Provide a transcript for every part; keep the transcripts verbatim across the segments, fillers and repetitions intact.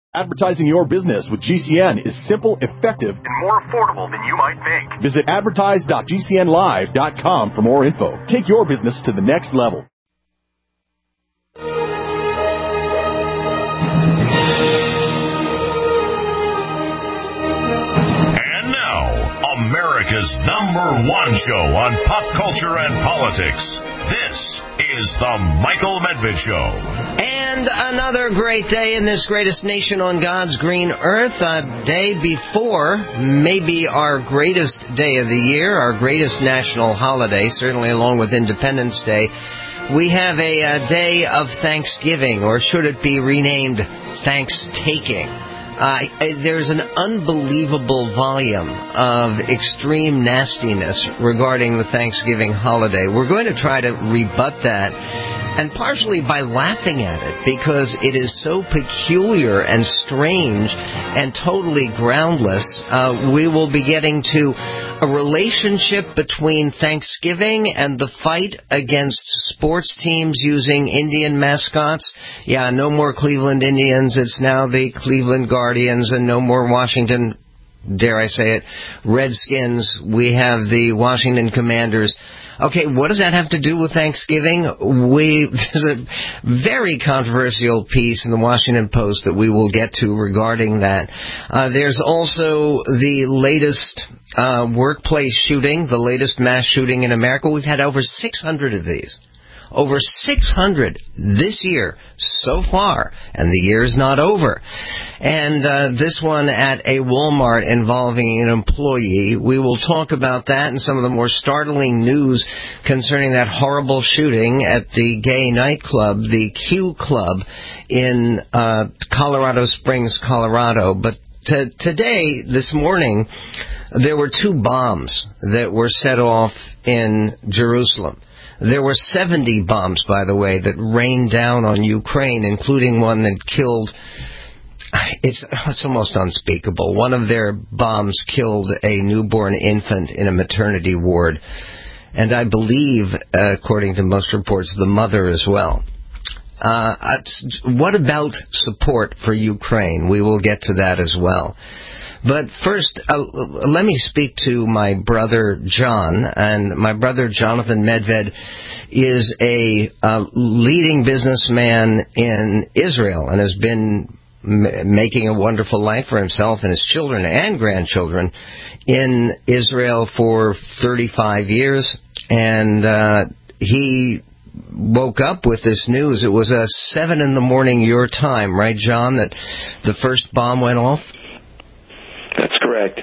Advertising your business with G C N is simple, effective, and more affordable than you might think. Visit advertise dot g c n live dot com for more info. Take your business to the next level. And now, America's number one show on pop culture and politics. This is The Michael Medved Show. And another great day in this greatest nation on God's green earth, a day before maybe our greatest day of the year, our greatest national holiday, certainly along with Independence Day. We have a, a day of Thanksgiving, or should it be renamed Thanks-taking? Uh, there's an unbelievable volume of extreme nastiness regarding the Thanksgiving holiday. We're going to try to rebut that, and partially by laughing at it, because it is so peculiar and strange and totally groundless. Uh, we will be getting to a relationship between Thanksgiving and the fight against sports teams using Indian mascots. Yeah, no more Cleveland Indians. It's now the Cleveland Guardians, and no more Washington, dare I say it, Redskins. We have the Washington Commanders. Okay, what does that have to do with Thanksgiving? We, there's a very controversial piece in the Washington Post that we will get to regarding that. Uh, there's also the latest uh, workplace shooting, the latest mass shooting in America. We've had over six hundred of these. Over six hundred this year so far, and the year's not over. And uh, this one at a Walmart involving an employee. We will talk about that and some of the more startling news concerning that horrible shooting at the gay nightclub, the Q Club in uh, Colorado Springs, Colorado. But t- today, this morning, there were two bombs that were set off in Jerusalem. There were seventy bombs, by the way, that rained down on Ukraine, including one that killed, it's, it's almost unspeakable. One of their bombs killed a newborn infant in a maternity ward. And I believe, uh, according to most reports, the mother as well. Uh, what about support for Ukraine? We will get to that as well. But first, uh, let me speak to my brother John. And my brother Jonathan Medved is a uh, leading businessman in Israel and has been m- making a wonderful life for himself and his children and grandchildren in Israel for thirty-five years. And uh, he woke up with this news. It was uh, seven in the morning your time, right, John, that the first bomb went off? That's correct.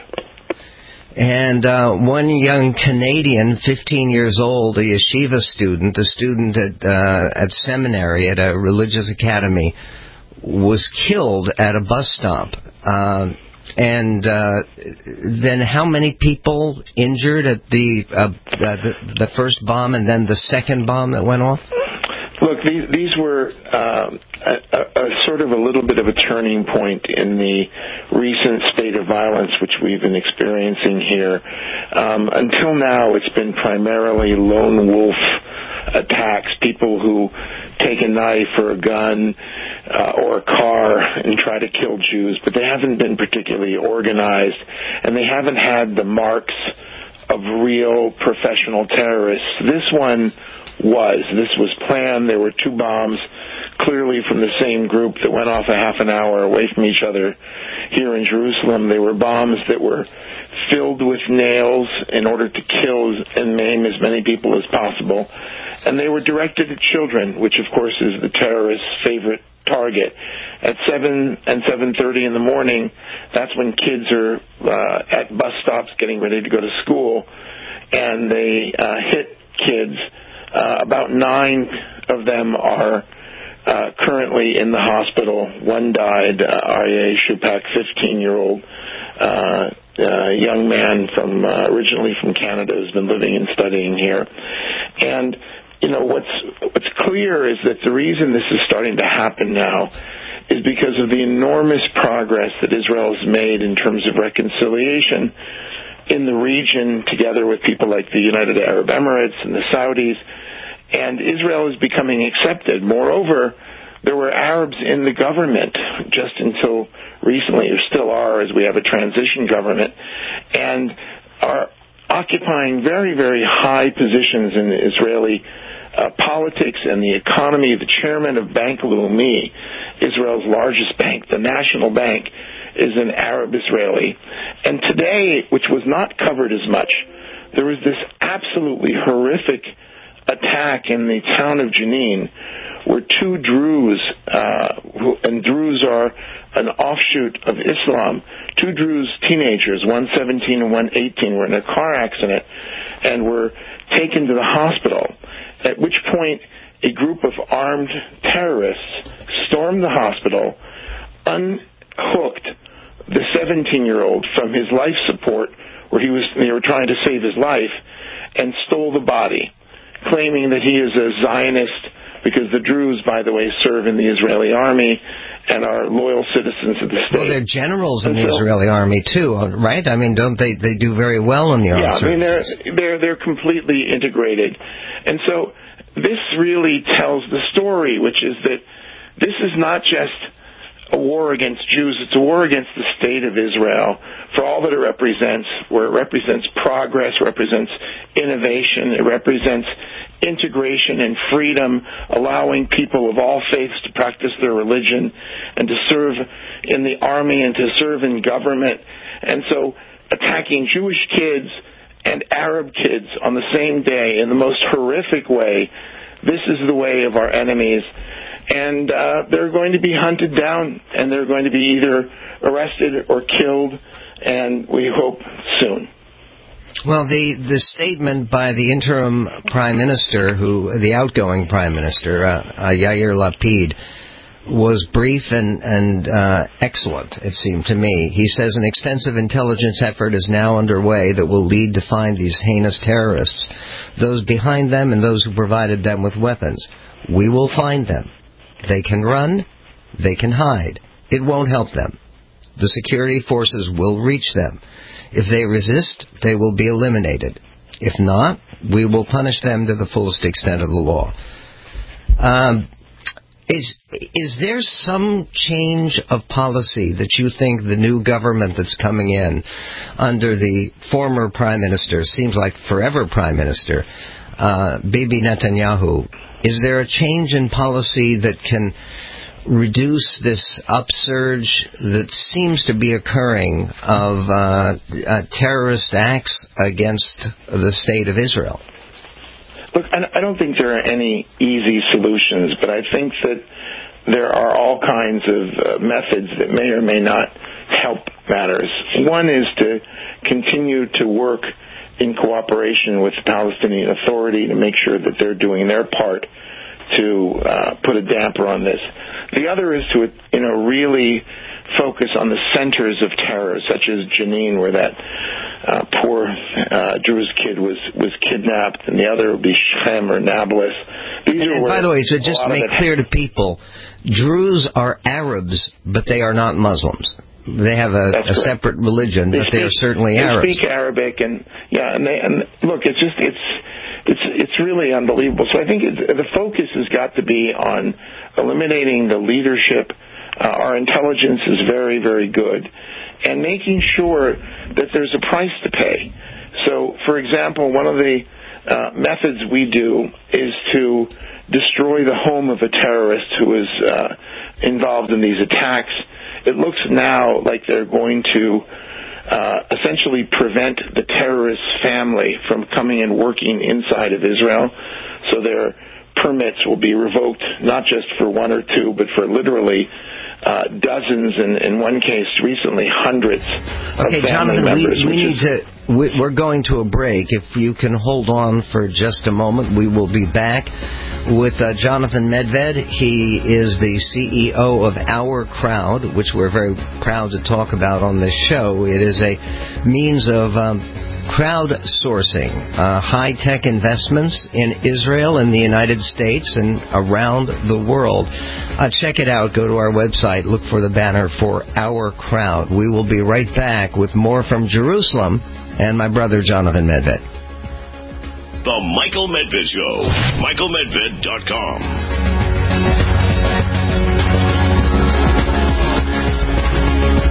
And uh, one young Canadian, fifteen years old, a yeshiva student, a student at uh, at seminary at a religious academy, was killed at a bus stop. Uh, and uh, then how many people injured at the, uh, the the first bomb and then the second bomb that went off? Look, these, these were um, a, a, a sort of a little bit of a turning point in the recent state of violence which we've been experiencing here. Um, until now, it's been primarily lone wolf attacks, people who take a knife or a gun uh, or a car and try to kill Jews, but they haven't been particularly organized, and they haven't had the marks of real professional terrorists. This one was. This was planned. There were two bombs, clearly from the same group, that went off a half an hour away from each other here in Jerusalem. They were bombs that were filled with nails in order to kill and maim as many people as possible. And they were directed at children, which, of course, is the terrorist's favorite target. At seven and seven thirty in the morning, that's when kids are uh, at bus stops getting ready to go to school, and they uh, hit kids. Uh, about nine of them are uh, currently in the hospital. One died, uh, Aryeh Shupak, fifteen-year-old uh, uh, young man from uh, originally from Canada, who's been living and studying here. And, you know, what's what's clear is that the reason this is starting to happen now is because of the enormous progress that Israel has made in terms of reconciliation in the region, together with people like the United Arab Emirates and the Saudis, and Israel is becoming accepted. Moreover, there were Arabs in the government just until recently, or still are, as we have a transition government, and are occupying very, very high positions in Israeli uh, politics and the economy. The chairman of Bank Leumi, Israel's largest bank, the national bank, is an Arab Israeli. And today, which was not covered as much, there was this absolutely horrific attack in the town of Jenin, where two Druze, uh, who, and Druze are an offshoot of Islam, two Druze teenagers, one seventeen and one eighteen, were in a car accident and were taken to the hospital, at which point a group of armed terrorists stormed the hospital, unhooked the seventeen-year-old from his life support, where he was, they were trying to save his life, and stole the body, claiming that he is a Zionist, because the Druze, by the way, serve in the Israeli army and are loyal citizens of the state. Well, they're generals in and the so, Israeli army too, right? I mean, don't they? They do very well in the armed yeah, I mean, they're, services. they're they're completely integrated, and so this really tells the story, which is that this is not just a war against Jews, it's a war against the state of Israel for all that it represents, where it represents progress, represents innovation, it represents integration and freedom, allowing people of all faiths to practice their religion and to serve in the army and to serve in government. And so attacking Jewish kids and Arab kids on the same day in the most horrific way, this is the way of our enemies. And uh, they're going to be hunted down, and they're going to be either arrested or killed, and we hope soon. Well, the, the statement by the interim prime minister, who the outgoing prime minister, uh, uh, Yair Lapid, was brief and, and uh, excellent, it seemed to me. He says an extensive intelligence effort is now underway that will lead to find these heinous terrorists, those behind them and those who provided them with weapons. We will find them. They can run, they can hide. It won't help them. The security forces will reach them. If they resist, they will be eliminated. If not, we will punish them to the fullest extent of the law. Um, is is there some change of policy that you think the new government that's coming in under the former prime minister, seems like forever prime minister, uh, Bibi Netanyahu, is there a change in policy that can reduce this upsurge that seems to be occurring of uh, uh, terrorist acts against the state of Israel? Look, I don't think there are any easy solutions, but I think that there are all kinds of uh, methods that may or may not help matters. One is to continue to work in cooperation with the Palestinian Authority to make sure that they're doing their part to uh, put a damper on this. The other is to, you know, really focus on the centers of terror, such as Jenin, where that uh, poor uh, Druze kid was, was kidnapped, and the other would be Shechem or Nablus. These and, are and where by the way, so just to make clear to people, Druze are Arabs, but they are not Muslims. They have a, a separate religion, they but speak, they are certainly they Arabs. They speak Arabic, and yeah, and they and look, it's just it's it's it's really unbelievable. So I think it's, the focus has got to be on eliminating the leadership. Uh, our intelligence is very, very good, and making sure that there's a price to pay. So, for example, one of the uh, methods we do is to destroy the home of a terrorist who is uh, involved in these attacks. It looks now like they're going to uh, essentially prevent the terrorist family from coming and working inside of Israel. So their permits will be revoked, not just for one or two, but for literally uh, dozens, and in one case recently hundreds okay, of family Jonathan, members. we, we need to. We're going to a break. If you can hold on for just a moment, we will be back with uh, Jonathan Medved. He is the C E O of Our Crowd, which we're very proud to talk about on this show. It is a means of um, crowdsourcing uh, high-tech investments in Israel and the United States and around the world. Uh, check it out. Go to our website. Look for the banner for Our Crowd. We will be right back with more from Jerusalem and my brother Jonathan Medved. The Michael Medved Show. Michael Medved dot com.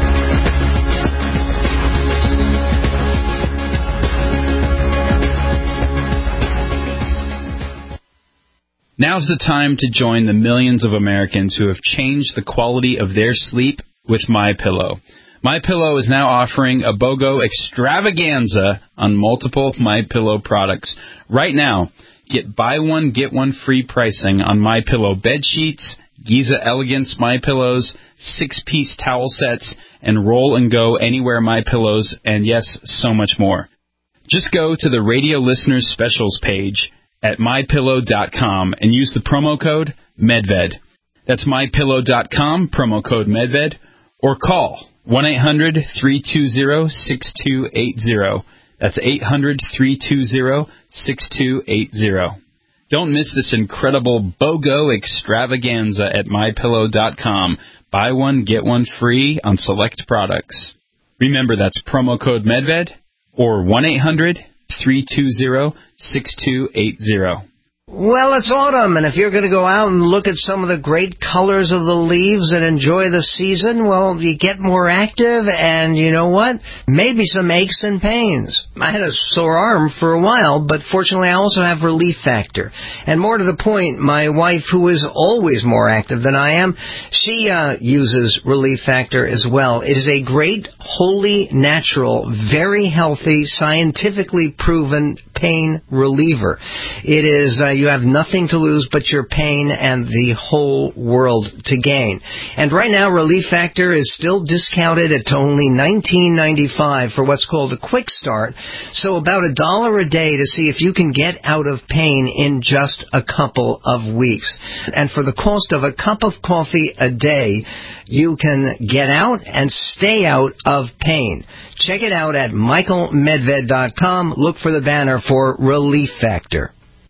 Now's the time to join the millions of Americans who have changed the quality of their sleep with MyPillow. MyPillow is now offering a BOGO extravaganza on multiple MyPillow products. Right now, get buy one, get one free pricing on MyPillow bed sheets, Giza Elegance MyPillows, six-piece towel sets, and Roll and Go Anywhere MyPillows, and yes, so much more. Just go to the Radio Listeners Specials page at my pillow dot com and use the promo code MedVed. That's my pillow dot com, promo code MedVed, or call one eight hundred, three two zero, six two eight zero. That's eight hundred, three two zero, six two eight zero. Don't miss this incredible BOGO extravaganza at my pillow dot com. Buy one, get one free on select products. Remember, that's promo code MedVed or one eight hundred, three two zero, six two eight zero. Well, it's autumn, and if you're going to go out and look at some of the great colors of the leaves and enjoy the season, well, you get more active, and you know what? Maybe some aches and pains. I had a sore arm for a while, but fortunately I also have Relief Factor. And more to the point, my wife, who is always more active than I am, she uh, uses Relief Factor as well. It is a great, wholly natural, very healthy, scientifically proven pain reliever. It is... Uh, You have nothing to lose but your pain and the whole world to gain. And right now, Relief Factor is still discounted at only nineteen ninety-five for what's called a quick start. So about a dollar a day to see if you can get out of pain in just a couple of weeks. And for the cost of a cup of coffee a day, you can get out and stay out of pain. Check it out at michael medved dot com. Look for the banner for Relief Factor.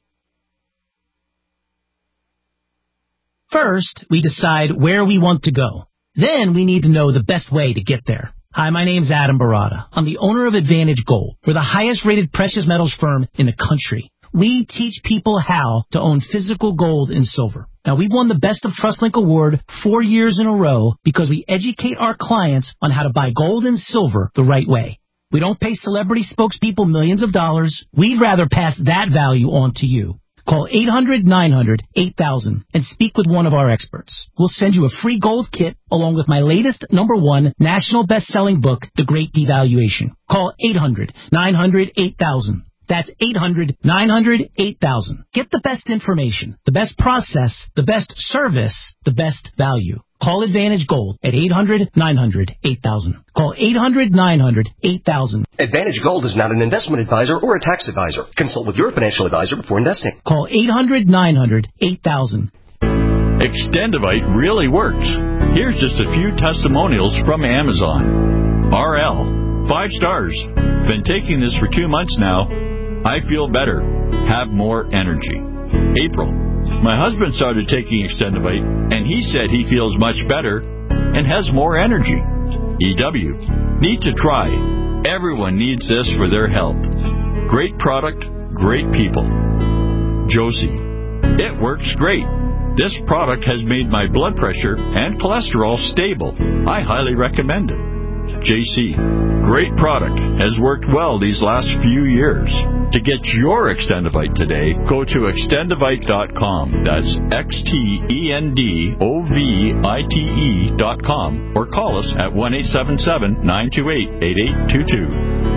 First, we decide where we want to go. Then we need to know the best way to get there. Hi, my name's Adam Barada. I'm the owner of Advantage Gold. We're the highest-rated precious metals firm in the country. We teach people how to own physical gold and silver. Now, we've won the Best of TrustLink Award four years in a row because we educate our clients on how to buy gold and silver the right way. We don't pay celebrity spokespeople millions of dollars. We'd rather pass that value on to you. Call eight hundred, nine hundred, eight thousand and speak with one of our experts. We'll send you a free gold kit along with my latest number one national best-selling book, The Great Devaluation. Call eight hundred, nine hundred, eight thousand. That's eight hundred, nine hundred, eight thousand. Get the best information, the best process, the best service, the best value. Call Advantage Gold at eight hundred, nine hundred, eight thousand. Call eight hundred, nine hundred, eight thousand. Advantage Gold is not an investment advisor or a tax advisor. Consult with your financial advisor before investing. Call eight hundred, nine hundred, eight thousand. Extendivite really works. Here's just a few testimonials from Amazon. R L, five stars. Been taking this for two months now. I feel better. Have more energy. April, my husband started taking Extendivite, and he said he feels much better and has more energy. E W, need to try. Everyone needs this for their health. Great product, great people. Josie, it works great. This product has made my blood pressure and cholesterol stable. I highly recommend it. J C, great product, has worked well these last few years. To get your Extendivite today, go to extendivite dot com. That's X T E N D O V I T E dot com. Or call us at one eight seven seven, nine two eight, eight eight two two.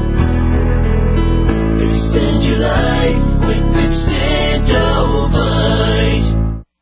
Extend your life with Extendivite.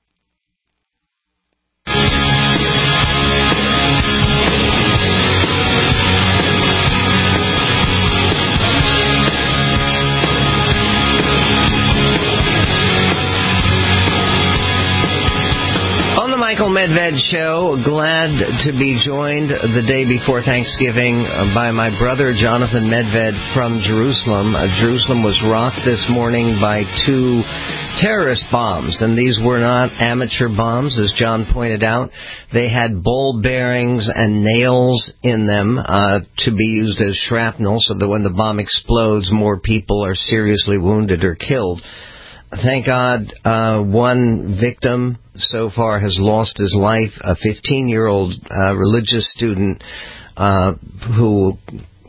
Michael Medved Show. Glad to be joined the day before Thanksgiving by my brother Jonathan Medved from Jerusalem. Uh, Jerusalem was rocked this morning by two terrorist bombs, and these were not amateur bombs, as John pointed out. They had ball bearings and nails in them uh, to be used as shrapnel, so that when the bomb explodes, more people are seriously wounded or killed. Thank God, uh, one victim so far has lost his life, a fifteen-year-old uh, religious student uh, who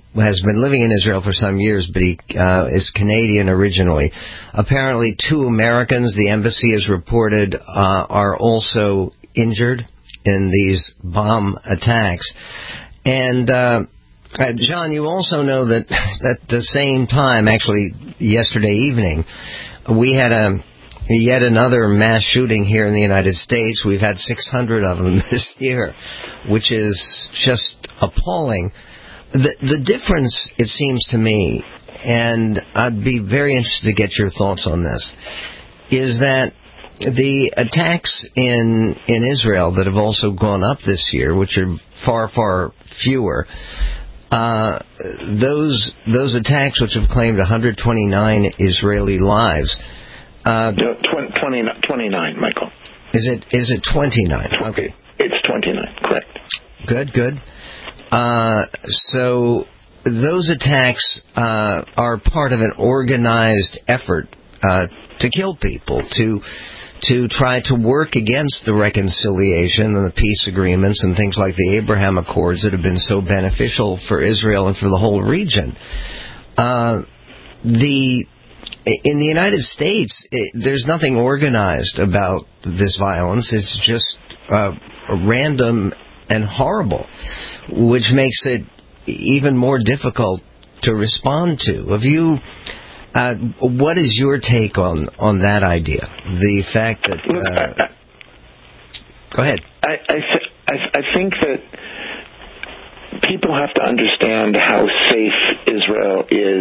has been living in Israel for some years, but he uh, is Canadian originally. Apparently, two Americans, the embassy has reported, uh, are also injured in these bomb attacks. And, uh, uh, John, you also know that at the same time, actually yesterday evening, we had a yet another mass shooting here in the United States. We've had six hundred of them this year, which is just appalling. The, the difference, it seems to me, and I'd be very interested to get your thoughts on this, is that the attacks in in Israel that have also gone up this year, which are far, far fewer, uh, those those attacks which have claimed one hundred twenty-nine Israeli lives. Uh, no, twenty, twenty-nine, Michael. Is it is it twenty-nine? Okay. It's twenty-nine, correct. Good, good. Uh, so those attacks uh, are part of an organized effort uh, to kill people, to to try to work against the reconciliation and the peace agreements and things like the Abraham Accords that have been so beneficial for Israel and for the whole region. Uh, the in the United States, it, there's nothing organized about this violence. It's just uh, random and horrible, which makes it even more difficult to respond to. Have you? Uh, what is your take on, on that idea? The fact that. Uh, go ahead. I I, th- I I think that people have to understand how safe Israel is,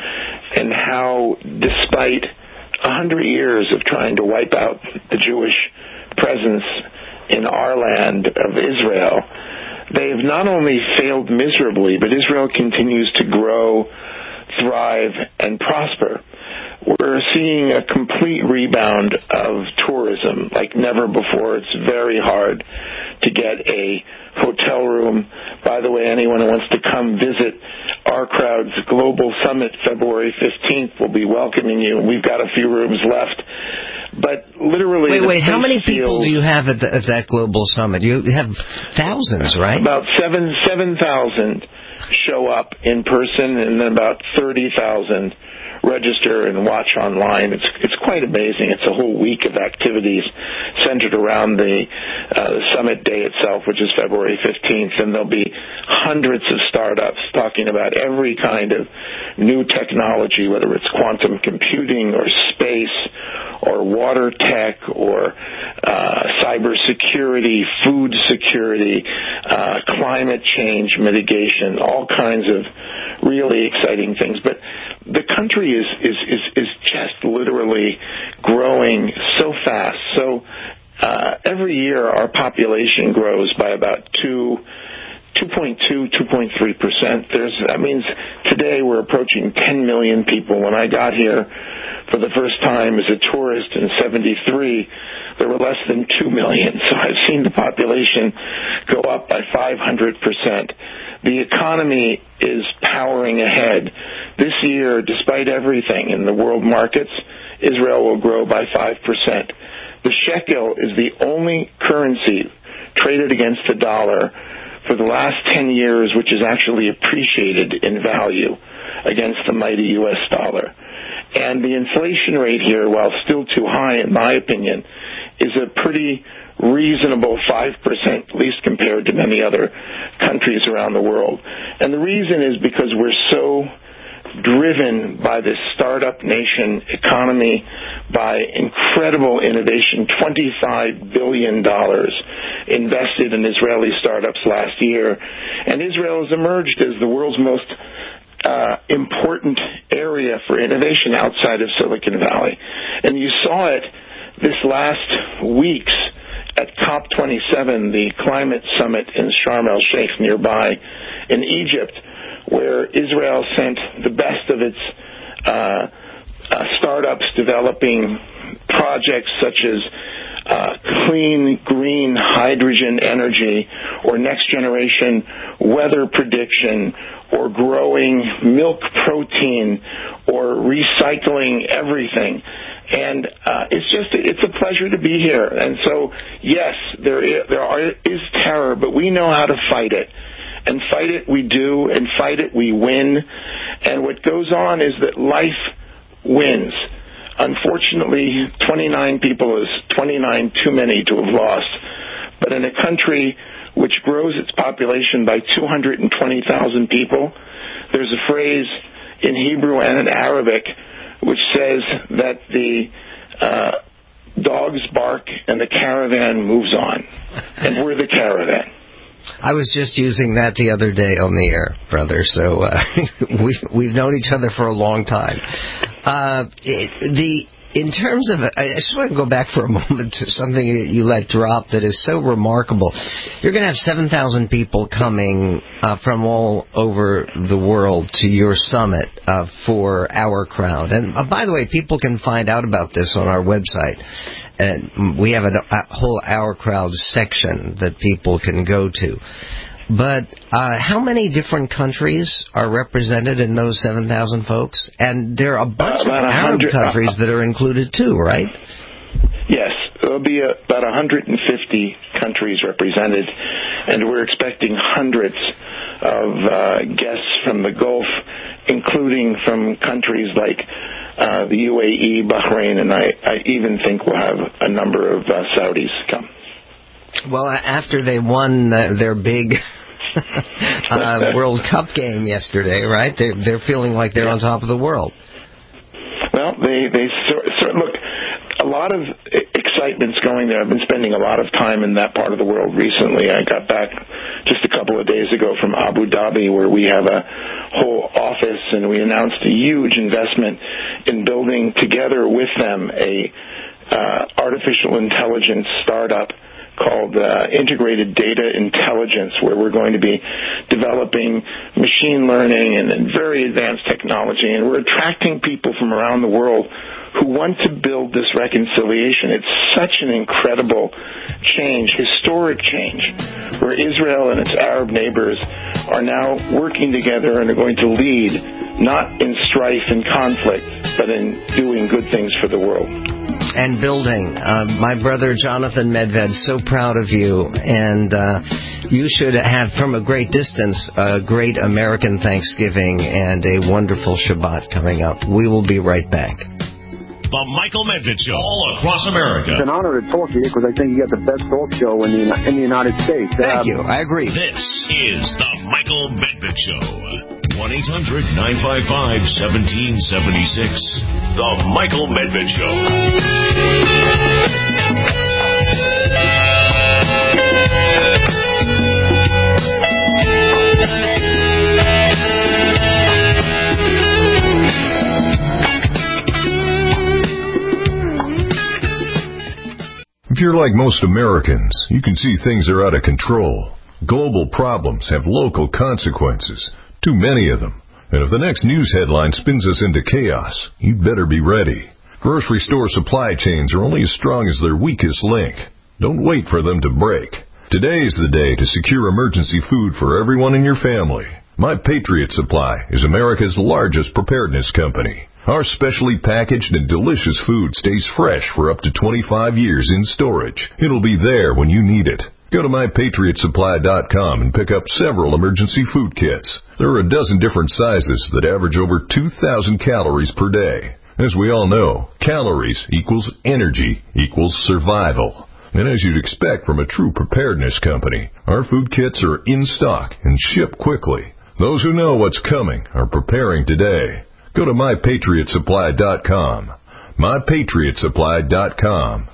and how, despite a hundred years of trying to wipe out the Jewish presence in our land of Israel, they have not only failed miserably, but Israel continues to grow, thrive, and prosper. We're seeing a complete rebound of tourism like never before. It's very hard to get a hotel room. By the way, anyone who wants to come visit our crowd's Global Summit February fifteenth will be welcoming you. We've got a few rooms left. But literally... Wait, wait, how many people feels, do you have at, the, at that Global Summit? You have thousands, right? About seven seven thousand show up in person, and then about thirty thousand register and watch online. It's it's quite amazing. It's a whole week of activities centered around the uh, summit day itself, which is February fifteenth, and there'll be hundreds of startups talking about every kind of new technology, whether it's quantum computing or space or water tech or uh, cybersecurity, food security, uh, climate change mitigation, all kinds of really exciting things. But the country is, is, is, is just literally growing so fast. So uh, every year our population grows by about two, two point two, two point three percent. There's, that means today we're approaching ten million people. When I got here for the first time as a tourist in seventy-three, there were less than two million. So I've seen the population go up by five hundred percent. The economy is powering ahead. This year, despite everything in the world markets, Israel will grow by five percent. The shekel is the only currency traded against the dollar for the last ten years which is actually appreciated in value against the mighty U S dollar. And the inflation rate here, while still too high in my opinion, is a pretty reasonable five percent, at least compared to many other countries around the world. And the reason is because we're so driven by this startup nation economy, by incredible innovation. twenty-five billion dollars invested in Israeli startups last year. And Israel has emerged as the world's most uh, important area for innovation outside of Silicon Valley. And you saw it this last week's at COP twenty-seven, the climate summit in Sharm el-Sheikh nearby in Egypt, where Israel sent the best of its uh, uh, startups developing projects such as uh, clean, green hydrogen energy or next-generation weather prediction or growing milk protein or recycling everything. And uh, it's just, it's a pleasure to be here. And so, yes, there is, there are, is terror, but we know how to fight it. And fight it we do, and fight it we win. And what goes on is that life wins. Unfortunately, twenty-nine people is twenty-nine too many to have lost. But in a country which grows its population by two hundred twenty thousand people, there's a phrase in Hebrew and in Arabic which says that the uh, dogs bark and the caravan moves on. And we're the caravan. I was just using that the other day on the air, brother, so uh, we've, we've known each other for a long time. Uh, it, the In terms of, I just want to go back for a moment to something that you let drop that is so remarkable. You're going to have seven thousand people coming uh, from all over the world to your summit uh, for Our Crowd. And uh, by the way, people can find out about this on our website. And we have a, a whole Our Crowd section that people can go to. But uh, how many different countries are represented in those seven thousand folks? And there are a bunch uh, of Arab countries that are included too, right? Yes, there'll be a, about one hundred fifty countries represented, and we're expecting hundreds of uh, guests from the Gulf, including from countries like uh, the U A E, Bahrain, and I, I even think we'll have a number of uh, Saudis come. Well, after they won uh, their big uh, World Cup game yesterday, right? They're, they're feeling like they're on top of the world. Well, they, they sort, sort look, a lot of excitement's going there. I've been spending a lot of time in that part of the world recently. I got back just a couple of days ago from Abu Dhabi, where we have a whole office, and we announced a huge investment in building together with them a uh, artificial intelligence startup called uh, Integrated Data Intelligence, where we're going to be developing machine learning and, and very advanced technology. And we're attracting people from around the world who want to build this reconciliation. It's such an incredible change, historic change, where Israel and its Arab neighbors are now working together and are going to lead, not in strife and conflict, but in doing good things for the world. And building. Uh, my brother Jonathan Medved, so proud of you, and uh, you should have, from a great distance, a great American Thanksgiving and a wonderful Shabbat coming up. We will be right back. The Michael Medved Show, all across America. It's an honor to talk to you because I think you got the best talk show in the in the United States. Thank uh, you. I agree. This is the Michael Medved Show. one eight hundred nine five five one seven seven six. The Michael Medved Show. If you're like most Americans, you can see things are out of control. Global problems have local consequences, too many of them. And if the next news headline spins us into chaos, you'd better be ready. Grocery store supply chains are only as strong as their weakest link. Don't wait for them to break. Today is the day to secure emergency food for everyone in your family. My Patriot Supply is America's largest preparedness company. Our specially packaged and delicious food stays fresh for up to twenty-five years in storage. It'll be there when you need it. Go to my patriot supply dot com and pick up several emergency food kits. There are a dozen different sizes that average over two thousand calories per day. As we all know, calories equals energy equals survival. And as you'd expect from a true preparedness company, our food kits are in stock and ship quickly. Those who know what's coming are preparing today. Go to my patriot supply dot com. my patriot supply dot com.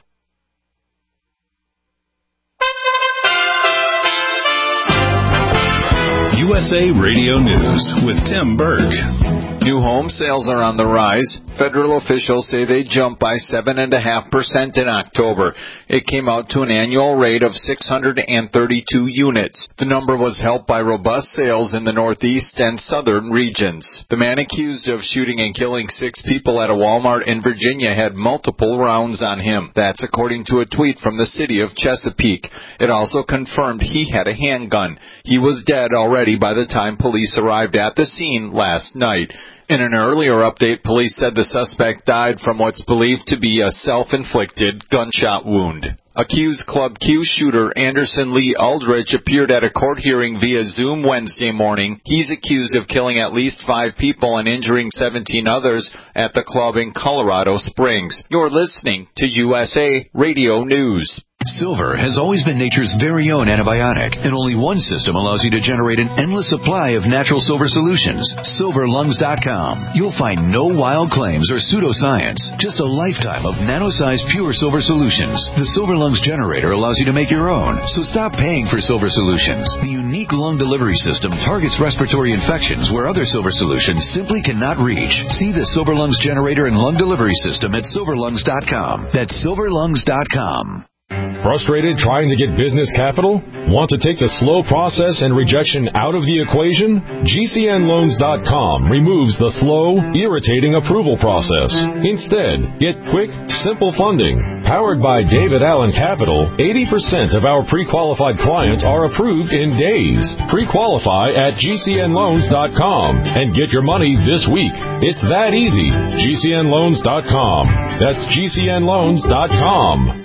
U S A Radio News with Tim Berg. New home sales are on the rise. Federal officials say they jumped by seven point five percent in October. It came out to an annual rate of six hundred thirty-two units. The number was helped by robust sales in the Northeast and Southern regions. The man accused of shooting and killing six people at a Walmart in Virginia had multiple rounds on him. That's according to a tweet from the city of Chesapeake. It also confirmed he had a handgun. He was dead already by by the time police arrived at the scene last night. In an earlier update, police said the suspect died from what's believed to be a self-inflicted gunshot wound. Accused Club Q shooter Anderson Lee Aldrich appeared at a court hearing via Zoom Wednesday morning. He's accused of killing at least five people and injuring seventeen others at the club in Colorado Springs. You're listening to U S A Radio News. Silver has always been nature's very own antibiotic, and only one system allows you to generate an endless supply of natural silver solutions. silver lungs dot com. You'll find no wild claims or pseudoscience, just a lifetime of nano-sized pure silver solutions. The Silver Lungs generator allows you to make your own, so stop paying for silver solutions. The unique lung delivery system targets respiratory infections where other silver solutions simply cannot reach. See the Silver Lungs generator and lung delivery system at silver lungs dot com. That's silver lungs dot com. Frustrated trying to get business capital? Want to take the slow process and rejection out of the equation? G C N loans dot com removes the slow, irritating approval process. Instead, get quick, simple funding. Powered by David Allen Capital, eighty percent of our pre-qualified clients are approved in days. Pre-qualify at G C N loans dot com and get your money this week. It's that easy. G C N loans dot com. That's G C N loans dot com.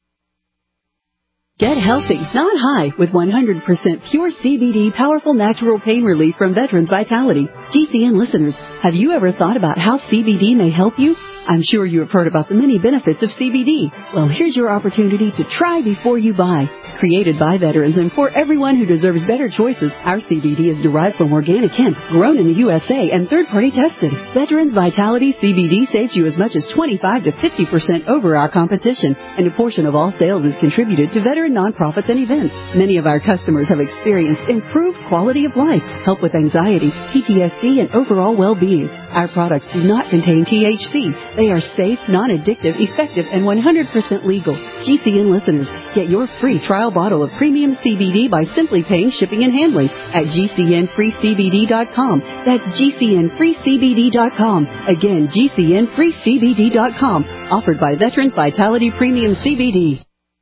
Get healthy, not high, with one hundred percent pure C B D powerful natural pain relief from Veterans Vitality. G C N listeners, have you ever thought about how C B D may help you? I'm sure you have heard about the many benefits of C B D. Well, here's your opportunity to try before you buy. Created by veterans and for everyone who deserves better choices, our C B D is derived from organic hemp, grown in the U S A, and third-party tested. Veterans Vitality C B D saves you as much as twenty-five to fifty percent over our competition, and a portion of all sales is contributed to veteran nonprofits and events. Many of our customers have experienced improved quality of life, help with anxiety, P T S D, and overall well-being. Our products do not contain T H C. They are safe, non-addictive, effective, and one hundred percent legal. G C N listeners, get your free trial bottle of premium C B D by simply paying shipping and handling at G C N free C B D dot com. That's G C N free C B D dot com. Again, G C N free C B D dot com. Offered by Veterans Vitality Premium C B D.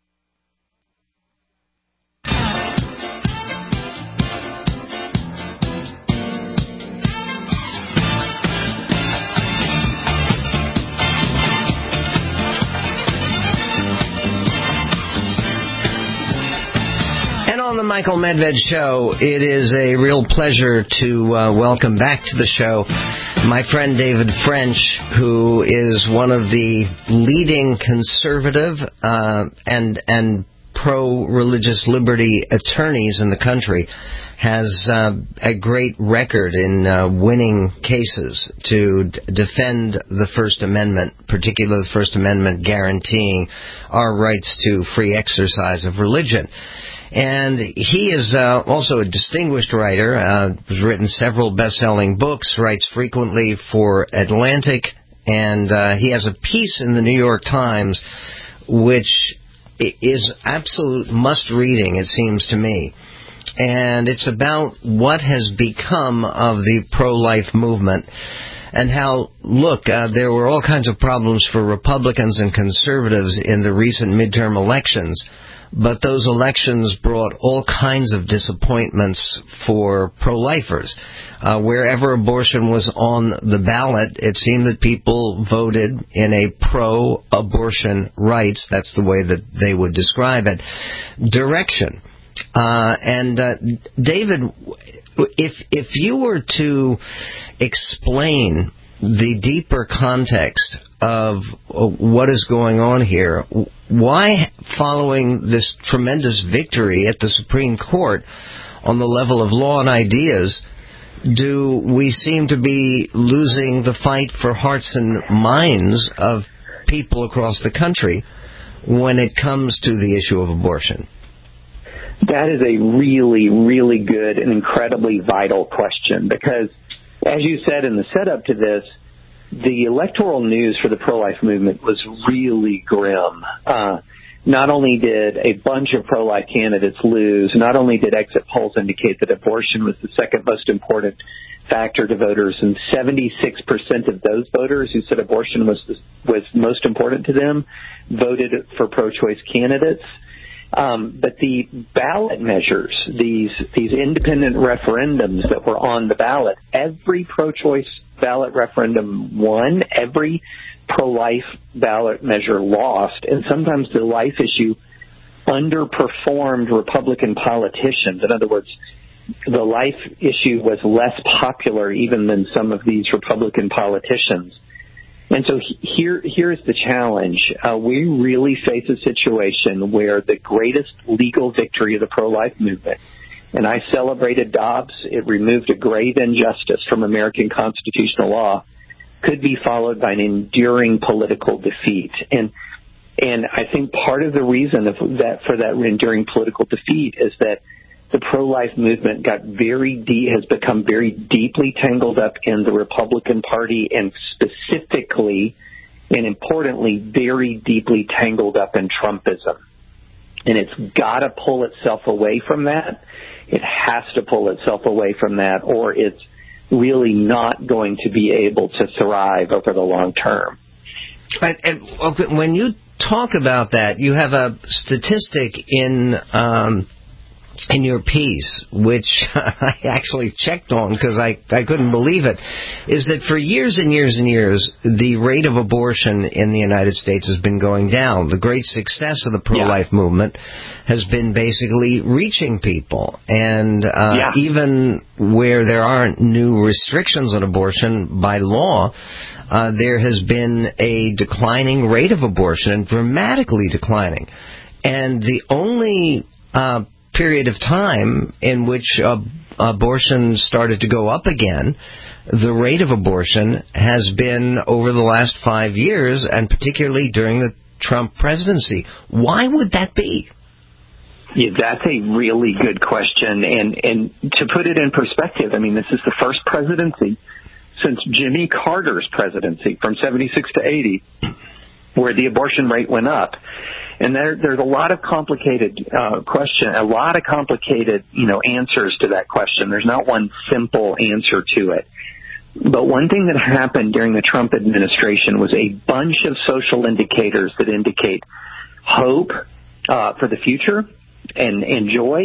On the Michael Medved Show, it is a real pleasure to uh, welcome back to the show my friend David French, who is one of the leading conservative uh, and and pro-religious liberty attorneys in the country. Has uh, a great record in uh, winning cases to d- defend the First Amendment, particularly the First Amendment guaranteeing our rights to free exercise of religion. And he is uh, also a distinguished writer, uh, has written several best-selling books, writes frequently for Atlantic, and uh, he has a piece in the New York Times which is absolute must-reading, it seems to me. And it's about what has become of the pro-life movement and how, look, uh, there were all kinds of problems for Republicans and conservatives in the recent midterm elections. But those elections brought all kinds of disappointments for pro-lifers. Uh, wherever abortion was on the ballot, it seemed that people voted in a pro-abortion rights, that's the way that they would describe it, direction. Uh, and uh, David, if if you were to explain the deeper context of what is going on here, why, following this tremendous victory at the Supreme Court on the level of law and ideas, do we seem to be losing the fight for hearts and minds of people across the country when it comes to the issue of abortion? That is a really, really good and incredibly vital question because, as you said in the setup to this, the electoral news for the pro-life movement was really grim. Uh, not only did a bunch of pro-life candidates lose, not only did exit polls indicate that abortion was the second most important factor to voters, and seventy-six percent of those voters who said abortion was was most important to them voted for pro-choice candidates. Um, but the ballot measures, these these independent referendums that were on the ballot, every pro-choice ballot referendum won, every pro-life ballot measure lost, and sometimes the life issue underperformed Republican politicians. In other words, the life issue was less popular even than some of these Republican politicians. And so here, here's the challenge. Uh, we really face a situation where the greatest legal victory of the pro-life movement, and I celebrated Dobbs, it removed a grave injustice from American constitutional law, could be followed by an enduring political defeat. And and I think part of the reason of that for that enduring political defeat is that the pro-life movement got very deep, has become very deeply tangled up in the Republican Party, and specifically and importantly, very deeply tangled up in Trumpism. And it's got to pull itself away from that. It has to pull itself away from that, or it's really not going to be able to thrive over the long term. And, and when you talk about that, you have a statistic in um, in your piece, which I actually checked on because I, I couldn't believe it, is that for years and years and years, the rate of abortion in the United States has been going down. The great success of the pro-life yeah. movement has been basically reaching people. And uh, yeah. even where there aren't new restrictions on abortion by law, uh, there has been a declining rate of abortion, and dramatically declining. And the only uh, period of time in which uh, abortion started to go up again, the rate of abortion has been over the last five years, and particularly during the Trump presidency. Why would that be? Yeah, that's a really good question. And, and to put it in perspective, I mean, this is the first presidency since Jimmy Carter's presidency from seventy-six to eighty where the abortion rate went up. And there, there's a lot of complicated uh, question, a lot of complicated, you know, answers to that question. There's not one simple answer to it. But one thing that happened during the Trump administration was a bunch of social indicators that indicate hope uh, for the future and, and joy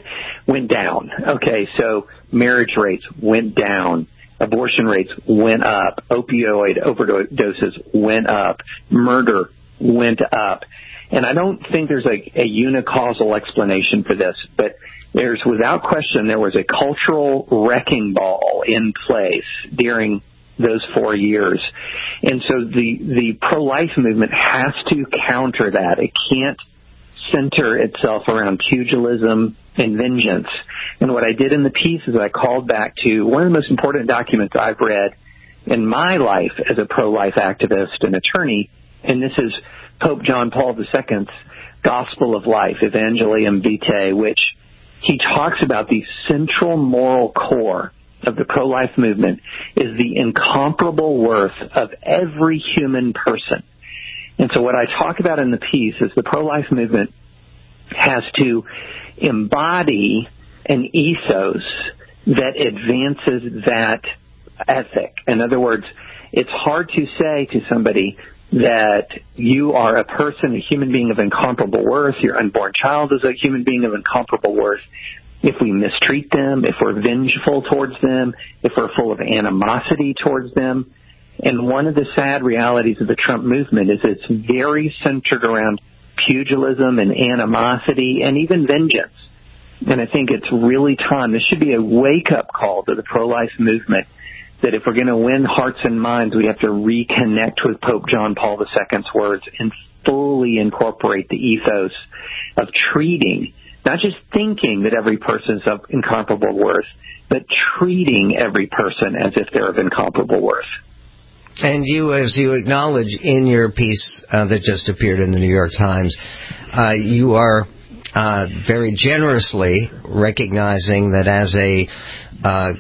went down. Okay, so marriage rates went down. Abortion rates went up. Opioid overdoses went up. Murder went up. And I don't think there's a, a unicausal explanation for this, but there's without question there was a cultural wrecking ball in place during those four years. And so the, the pro-life movement has to counter that. It can't center itself around pugilism and vengeance. And what I did in the piece is I called back to one of the most important documents I've read in my life as a pro-life activist and attorney, and this is Pope John Paul the Second's Gospel of Life, Evangelium Vitae, which he talks about the central moral core of the pro-life movement is the incomparable worth of every human person. And so what I talk about in the piece is the pro-life movement has to embody an ethos that advances that ethic. In other words, it's hard to say to somebody that you are a person, a human being of incomparable worth, your unborn child is a human being of incomparable worth, if we mistreat them, if we're vengeful towards them, if we're full of animosity towards them. And one of the sad realities of the Trump movement is it's very centered around pugilism and animosity and even vengeance. And I think it's really time. This should be a wake-up call to the pro-life movement that if we're going to win hearts and minds, we have to reconnect with Pope John Paul the Second's words and fully incorporate the ethos of treating, not just thinking that every person is of incomparable worth, but treating every person as if they're of incomparable worth. And you, as you acknowledge in your piece uh, that just appeared in the New York Times, uh, you are uh, very generously recognizing that as a uh,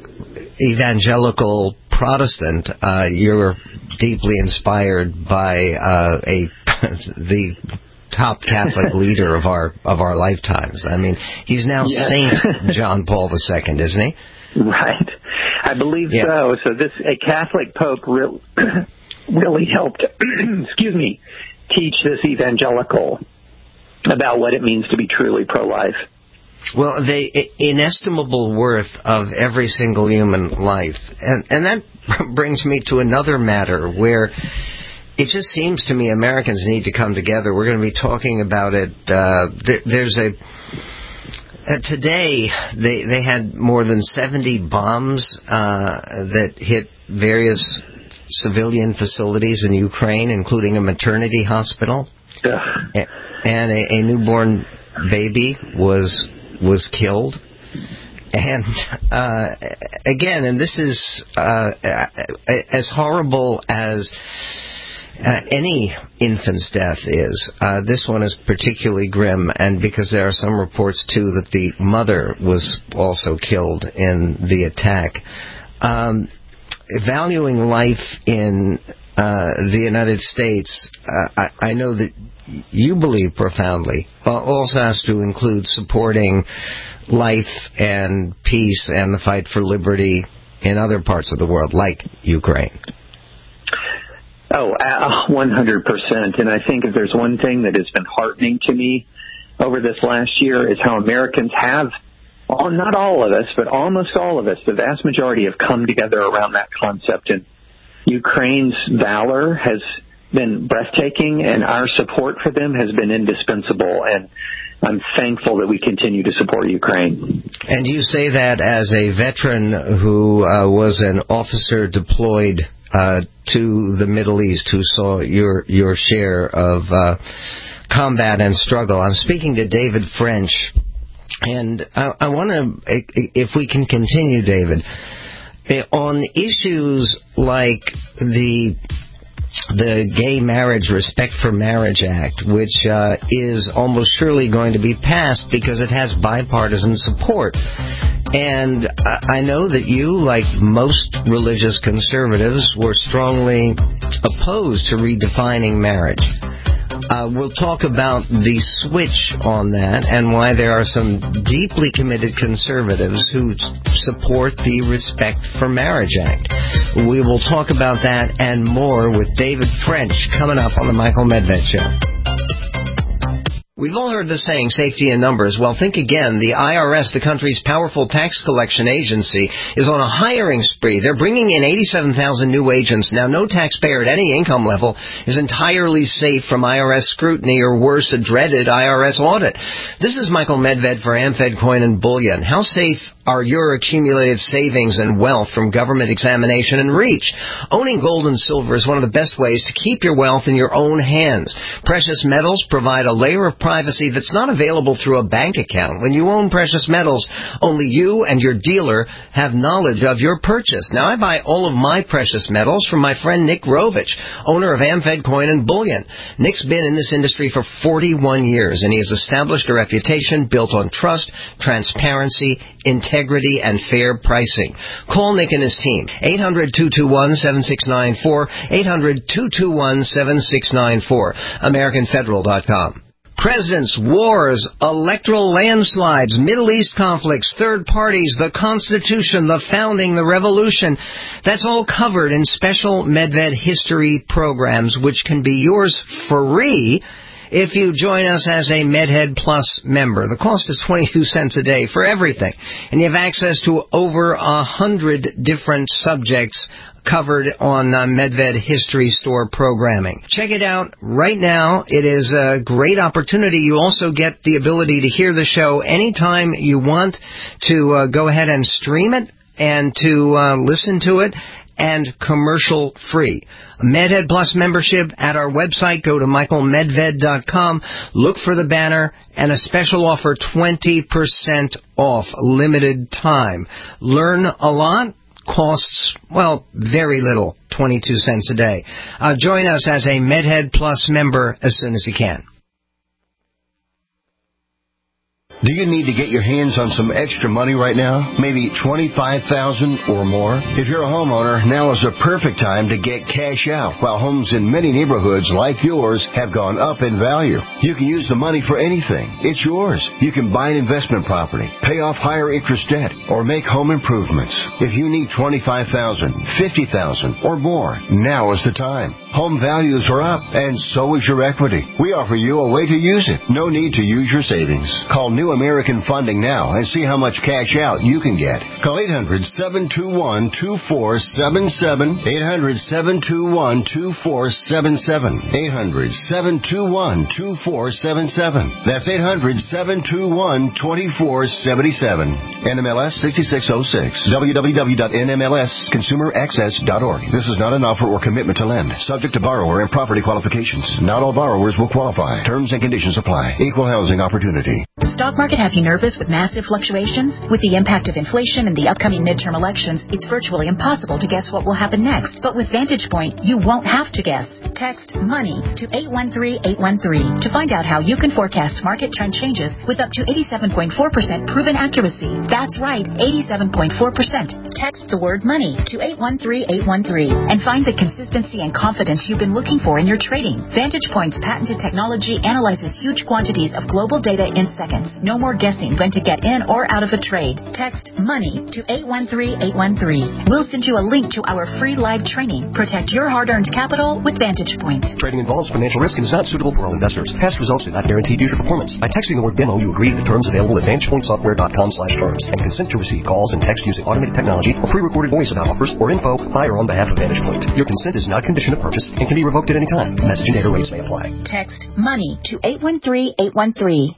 evangelical Protestant, uh, you're deeply inspired by uh, a the top Catholic leader of our of our lifetimes. I mean, he's now yes. Saint John Paul the Second, isn't he? Right. I believe yeah. so. So this a Catholic Pope really, really helped, excuse me, teach this evangelical about what it means to be truly pro-life. Well, the inestimable worth of every single human life. And, and that brings me to another matter where it just seems to me Americans need to come together. We're going to be talking about it. Uh, th- there's a... Uh, today, they, they had more than seventy bombs uh, that hit various civilian facilities in Ukraine, including a maternity hospital. Yeah. And a, a newborn baby was was killed. And uh, again, and this is uh, as horrible as uh, any infant's death is. Uh, this one is particularly grim, and because there are some reports too that the mother was also killed in the attack. Um, valuing life in uh, the United States, uh, I, I know that you believe profoundly, uh, also has to include supporting life and peace and the fight for liberty in other parts of the world, like Ukraine. Oh, one hundred percent. And I think if there's one thing that has been heartening to me over this last year is how Americans have, all, not all of us, but almost all of us, the vast majority have come together around that concept. And Ukraine's valor has been breathtaking, and our support for them has been indispensable. And I'm thankful that we continue to support Ukraine. And you say that as a veteran who uh, was an officer deployed uh, to the Middle East, who saw your your share of uh, combat and struggle. I'm speaking to David French, and I, I want to, if we can continue, David, on issues like the the Gay Marriage Respect for Marriage Act, which uh, is almost surely going to be passed because it has bipartisan support. And I know that you, like most religious conservatives, were strongly opposed to redefining marriage. Uh, we'll talk about the switch on that and why there are some deeply committed conservatives who support the Respect for Marriage Act. We will talk about that and more with David French coming up on the Michael Medved Show. We've all heard the saying, safety in numbers. Well, think again. The I R S, the country's powerful tax collection agency, is on a hiring spree. They're bringing in eighty-seven thousand new agents. Now, no taxpayer at any income level is entirely safe from I R S scrutiny or, worse, a dreaded I R S audit. This is Michael Medved for AmFed Coin and Bullion. How safe are your accumulated savings and wealth from government examination and reach? Owning gold and silver is one of the best ways to keep your wealth in your own hands. Precious metals provide a layer of privacy that's not available through a bank account. When you own precious metals, only you and your dealer have knowledge of your purchase. Now, I buy all of my precious metals from my friend Nick Rovich, owner of AmFed Coin and Bullion. Nick's been in this industry for forty-one years, and he has established a reputation built on trust, transparency, integrity, and fair pricing. Call Nick and his team. eight hundred, two two one, seven six nine four. eight hundred, two two one, seven six nine four. American Federal dot com. Presidents, wars, electoral landslides, Middle East conflicts, third parties, the Constitution, the founding, the revolution. That's all covered in special Medved history programs, which can be yours free if you join us as a MedHead Plus member. The cost is twenty-two cents a day for everything, and you have access to over a hundred different subjects covered on uh, Medved History Store programming. Check it out right now. It is a great opportunity. You also get the ability to hear the show anytime you want, to uh, go ahead and stream it and to uh, listen to it, and commercial free. MedHead Plus membership at our website. Go to Michael Medved dot com. Look for the banner and a special offer, twenty percent off, limited time. Learn a lot. Costs, well, very little, twenty-two cents a day. Uh, join us as a MedHead Plus member as soon as you can. Do you need to get your hands on some extra money right now? Maybe twenty-five thousand dollars or more? If you're a homeowner, now is the perfect time to get cash out while homes in many neighborhoods like yours have gone up in value. You can use the money for anything. It's yours. You can buy an investment property, pay off higher interest debt, or make home improvements. If you need twenty-five thousand dollars, fifty thousand dollars, or more, now is the time. Home values are up, and so is your equity. We offer you a way to use it. No need to use your savings. Call New American Funding now and see how much cash out you can get. Call eight hundred, seven two one, two four seven seven, eight hundred, seven two one, two four seven seven, eight hundred, seven two one, two four seven seven. That's eight hundred, seven two one, two four seven seven. N M L S sixty-six oh six. w w w dot n m l s consumer access dot org. This is not an offer or commitment to lend. Subject to borrower and property qualifications. Not all borrowers will qualify. Terms and conditions apply. Equal housing opportunity. Stock market have you nervous with massive fluctuations? With the impact of inflation and the upcoming midterm elections, it's virtually impossible to guess what will happen next. But with Vantage Point, you won't have to guess. Text MONEY to eight one three eight one three to find out how you can forecast market trend changes with up to eighty-seven point four percent proven accuracy. That's right, eighty-seven point four percent. Text the word MONEY to eight one three eight one three and find the consistency and confidence you've been looking for in your trading. Vantage Point's patented technology analyzes huge quantities of global data in seconds. No more guessing when to get in or out of a trade. Text MONEY to eight one three eight one three. We'll send you a link to our free live training. Protect your hard-earned capital with Vantage Point. Trading involves financial risk and is not suitable for all investors. Past results do not guarantee future performance. By texting the word demo, you agree to the terms available at vantage point software dot com slash terms and consent to receive calls and text using automated technology or pre-recorded voice about offers or info by or on behalf of Vantage Point. Your consent is not a condition of purchase and can be revoked at any time. Message and data rates may apply. Text MONEY to eight one three eight one three.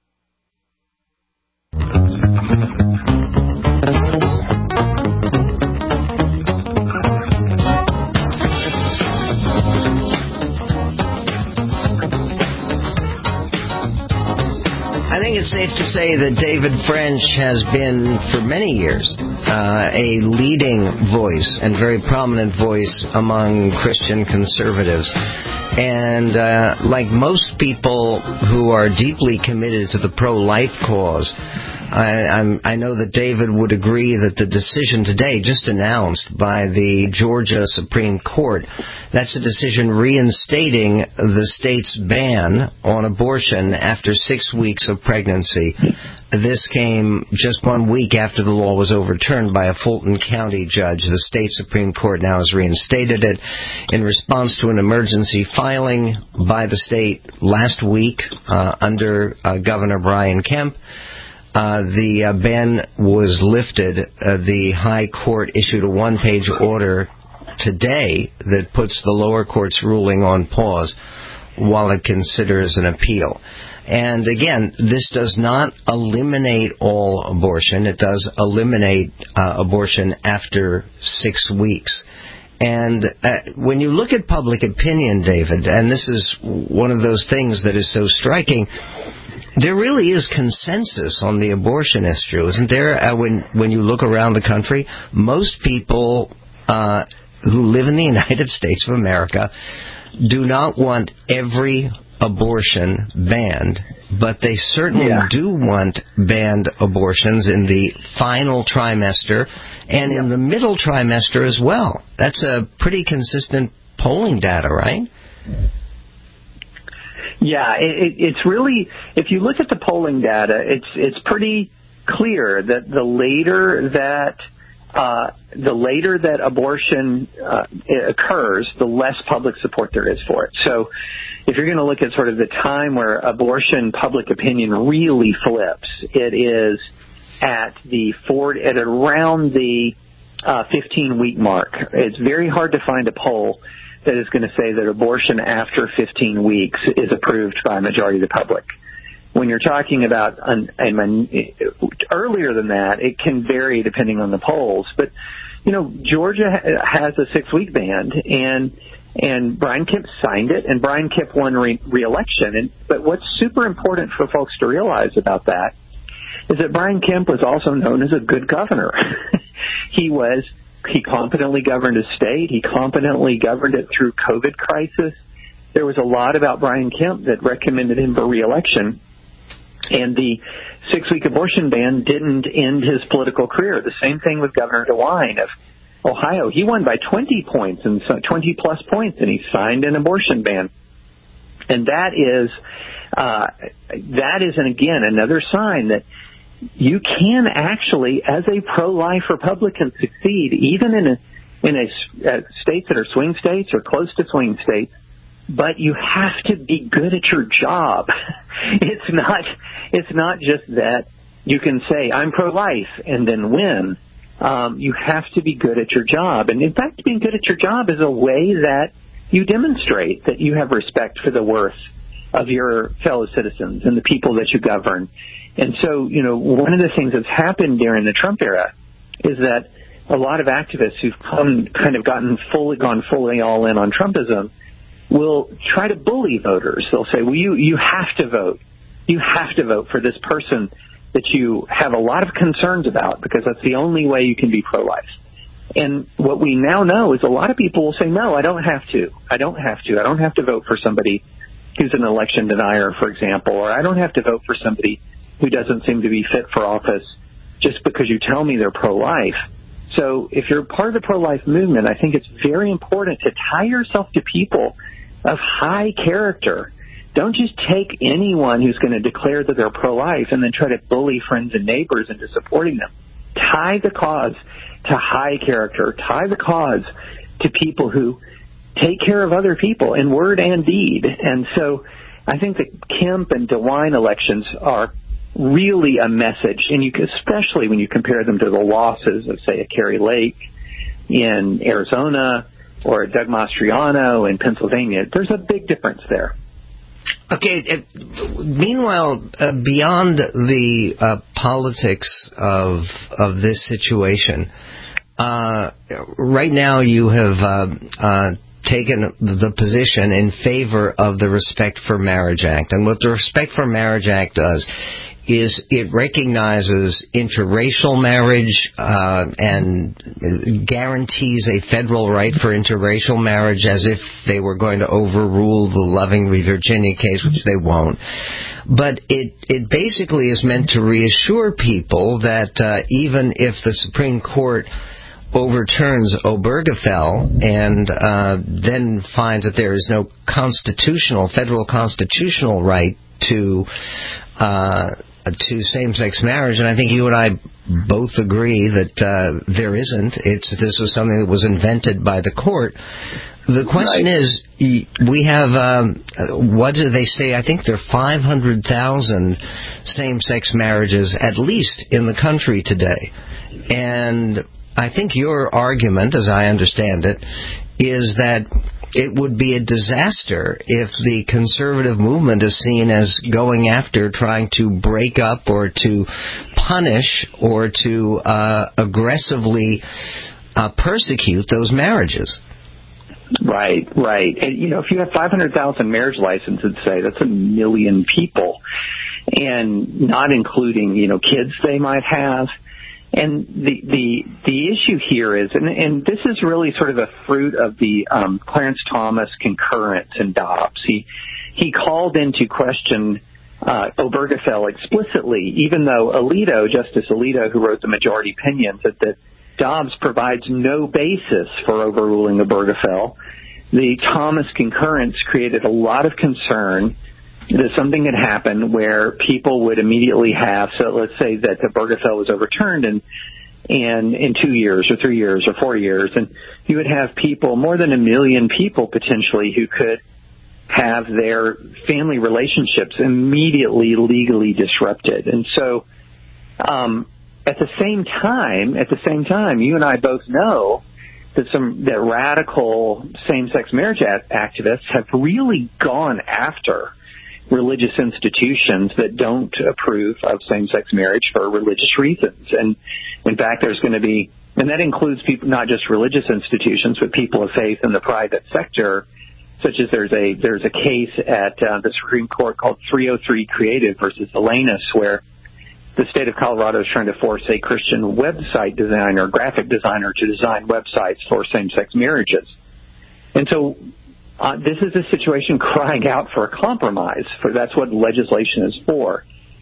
I think it's safe to say that David French has been, for many years, uh, a leading voice and very prominent voice among Christian conservatives. And uh, like most people who are deeply committed to the pro-life cause, I, I'm, I know that David would agree that the decision today, just announced by the Georgia Supreme Court, that's a decision reinstating the state's ban on abortion after six weeks of pregnancy. This came just one week after the law was overturned by a Fulton County judge. The state Supreme Court now has reinstated it in response to an emergency filing by the state last week uh, under uh, Governor Brian Kemp. Uh, the uh, ban was lifted. Uh, the high court issued a one-page order today that puts the lower court's ruling on pause while it considers an appeal. And again, this does not eliminate all abortion. It does eliminate uh, abortion after six weeks. And uh, when you look at public opinion, David, and this is one of those things that is so striking, there really is consensus on the abortion issue, isn't there? Uh, when when you look around the country, most people uh, who live in the United States of America do not want every abortion banned, but they certainly yeah. do want banned abortions in the final trimester and yeah. in the middle trimester as well. That's a pretty consistent polling data, right? Yeah, it, it's really, if you look at the polling data, it's it's pretty clear that the later that uh, the later that abortion uh, occurs, the less public support there is for it. So if you're going to look at sort of the time where abortion public opinion really flips, it is at the four, at around the uh, fifteen-week mark. It's very hard to find a poll that is going to say that abortion after fifteen weeks is approved by a majority of the public. When you're talking about an, an, earlier than that, it can vary depending on the polls. But, you know, Georgia has a six-week ban, and and Brian Kemp signed it, and Brian Kemp won re- re-election. And, but what's super important for folks to realize about that is that Brian Kemp was also known as a good governor. he was He competently governed his state. He competently governed it through COVID crisis. There was a lot about Brian Kemp that recommended him for re-election. And the six-week abortion ban didn't end his political career. The same thing with Governor DeWine of Ohio. He won by twenty points, and twenty-plus points, and he signed an abortion ban. And that is, uh, that is, and again, another sign that you can actually, as a pro-life Republican, succeed even in a, in a, uh, states that are swing states or close to swing states. But you have to be good at your job. It's not, it's not just that you can say, I'm pro-life, and then win. Um, you have to be good at your job. And in fact, being good at your job is a way that you demonstrate that you have respect for the worth of your fellow citizens and the people that you govern. And so, you know, one of the things that's happened during the Trump era is that a lot of activists who've come, kind of gotten fully, gone fully all in on Trumpism will try to bully voters. They'll say, well, you, you have to vote. You have to vote for this person that you have a lot of concerns about because that's the only way you can be pro-life. And what we now know is a lot of people will say, no, I don't have to. I don't have to. I don't have to vote for somebody who's an election denier, for example, or I don't have to vote for somebody who doesn't seem to be fit for office just because you tell me they're pro-life. So if you're part of the pro-life movement, I think it's very important to tie yourself to people of high character. Don't just take anyone who's going to declare that they're pro-life and then try to bully friends and neighbors into supporting them. Tie the cause to high character. Tie the cause to people who take care of other people in word and deed. And so I think the Kemp and DeWine elections are really a message, and you especially when you compare them to the losses of, say, a Kari Lake in Arizona or a Doug Mastriano in Pennsylvania. There's a big difference there. Okay. Uh, meanwhile, uh, beyond the uh, politics of of this situation, uh, right now you have uh, uh, taken the position in favor of the Respect for Marriage Act. And what the Respect for Marriage Act does is it recognizes interracial marriage uh, and guarantees a federal right for interracial marriage as if they were going to overrule the Loving v. Virginia case, which they won't. But it, it basically is meant to reassure people that uh, even if the Supreme Court overturns Obergefell and uh, then finds that there is no constitutional, federal constitutional right to uh, to same-sex marriage, and I think you and I both agree that uh, there isn't. It's this was something that was invented by the court. The question right. is, we have, um, what do they say? I think there are five hundred thousand same-sex marriages, at least, in the country today. And I think your argument, as I understand it, is that it would be a disaster if the conservative movement is seen as going after trying to break up or to punish or to uh, aggressively uh, persecute those marriages. Right, right. And, you know, if you have five hundred thousand marriage licenses, say, that's a million people, and not including, you know, kids they might have. And the the the issue here is, and, and this is really sort of a fruit of the um, Clarence Thomas concurrence in Dobbs. He he called into question uh, Obergefell explicitly, even though Alito, Justice Alito, who wrote the majority opinion, said that Dobbs provides no basis for overruling Obergefell. The Thomas concurrence created a lot of concern that something had happened where people would immediately have, so let's say that the Obergefell was overturned in, in, in two years or three years or four years, and you would have people, more than a million people potentially, who could have their family relationships immediately legally disrupted. And so um, at the same time, at the same time, you and I both know that some that radical same-sex marriage activists have really gone after religious institutions that don't approve of same-sex marriage for religious reasons. And in fact, there's going to be, and that includes people, not just religious institutions, but people of faith in the private sector, such as there's a there's a case at uh, the Supreme Court called three oh three Creative versus Elenis, where the state of Colorado is trying to force a Christian website designer, graphic designer, to design websites for same-sex marriages. And so Uh, this is a situation crying out for a compromise, for that's what legislation is for.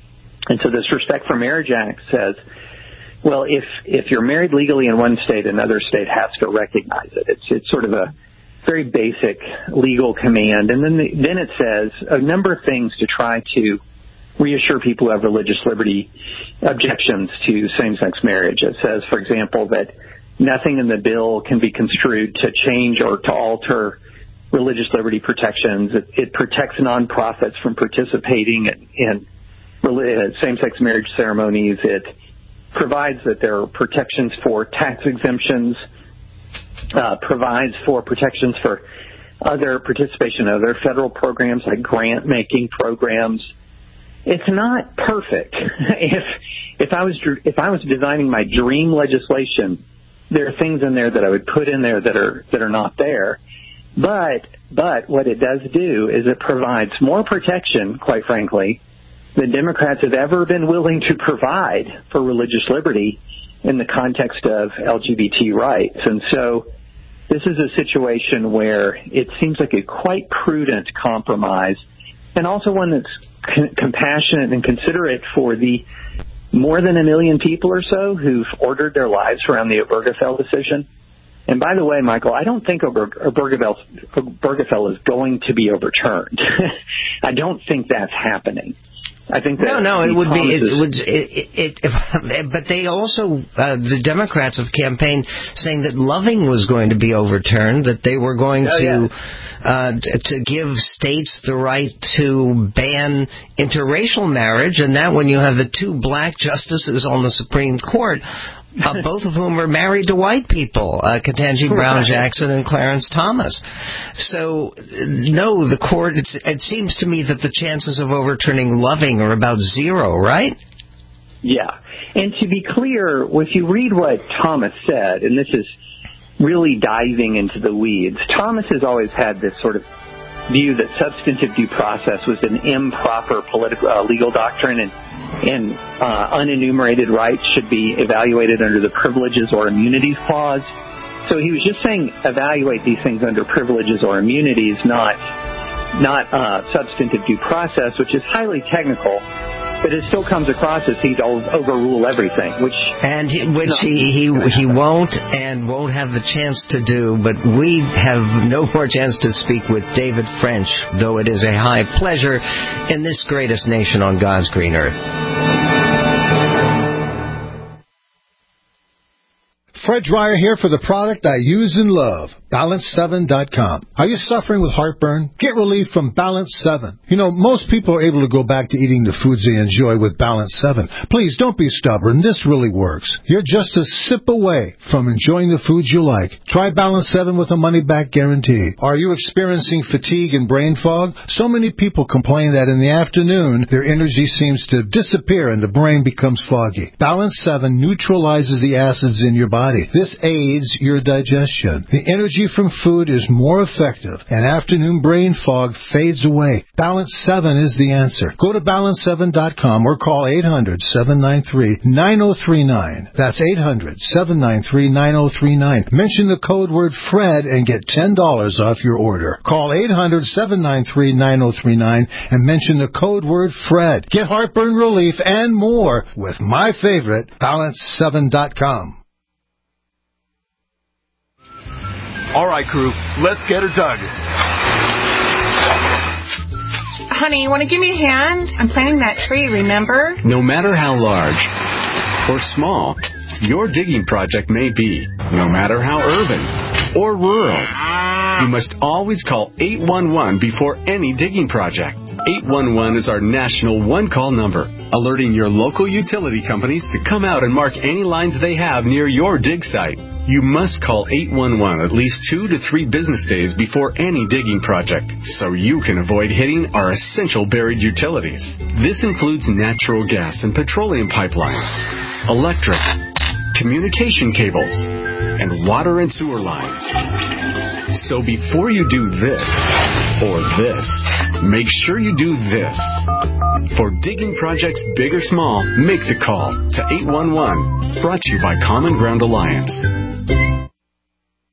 And so this Respect for Marriage Act says, well, if if you're married legally in one state, another state has to recognize it. It's it's sort of a very basic legal command. And then the, then it says a number of things to try to reassure people who have religious liberty objections to same-sex marriage. It says, for example, that nothing in the bill can be construed to change or to alter religious liberty protections. It, it protects nonprofits from participating in, in same-sex marriage ceremonies. It provides that there are protections for tax exemptions, uh, provides for protections for other participation in other federal programs like grant-making programs. It's not perfect. if if I was if I was designing my dream legislation, there are things in there that I would put in there that are that are not there. But but what it does do is it provides more protection, quite frankly, than Democrats have ever been willing to provide for religious liberty in the context of L G B T rights. And so this is a situation where it seems like a quite prudent compromise, and also one that's c- compassionate and considerate for the more than a million people or so who've ordered their lives around the Obergefell decision. And by the way, Michael, I don't think Ober- Obergefell, Obergefell is going to be overturned. I don't think that's happening. I think that no, no, it would promises- be. It would. It, it, it, but they also, uh, the Democrats have campaigned saying that Loving was going to be overturned, that they were going oh, to yeah. uh, to give states the right to ban interracial marriage, and that when you have the two black justices on the Supreme Court. Uh, both of whom are married to white people, uh, Ketanji Brown Jackson and Clarence Thomas. So, no, the court, it's, it seems to me that the chances of overturning Loving are about zero, right? Yeah. And to be clear, if you read what Thomas said, and this is really diving into the weeds, Thomas has always had this sort of view that substantive due process was an improper political uh, legal doctrine, and and uh, unenumerated rights should be evaluated under the Privileges or Immunities Clause. So he was just saying evaluate these things under privileges or immunities, not not uh, substantive due process, which is highly technical, but it still comes across as he'd overrule everything, which and he, which no, he, he he won't and won't have the chance to do. But we have no more chance to speak with David French, though it is a high pleasure in this greatest nation on God's green earth. Fred Dreyer here for the product I use and love, Balance seven dot com. Are you suffering with heartburn? Get relief from Balance seven. You know, most people are able to go back to eating the foods they enjoy with Balance seven. Please, don't be stubborn. This really works. You're just a sip away from enjoying the foods you like. Try Balance seven with a money-back guarantee. Are you experiencing fatigue and brain fog? So many people complain that in the afternoon, their energy seems to disappear and the brain becomes foggy. Balance seven neutralizes the acids in your body. This aids your digestion. The energy from food is more effective, and afternoon brain fog fades away. Balance seven is the answer. Go to balance seven dot com or call eight hundred, seven nine three, nine zero three nine. That's eight hundred, seven nine three, nine zero three nine. Mention the code word FRED and get ten dollars off your order. Call eight hundred, seven nine three, nine zero three nine and mention the code word FRED. Get heartburn relief and more with my favorite, balance seven dot com. All right, crew, let's get her dug. Honey, you want to give me a hand? I'm planting that tree, remember? No matter how large or small your digging project may be, no matter how urban or rural, you must always call eight one one before any digging project. eight one one is our national one-call number, alerting your local utility companies to come out and mark any lines they have near your dig site. You must call eight one one at least two to three business days before any digging project, so you can avoid hitting our essential buried utilities. This includes natural gas and petroleum pipelines, electric, communication cables, and water and sewer lines. So before you do this or this, make sure you do this. For digging projects big or small, make the call to eight one one. Brought to you by Common Ground Alliance.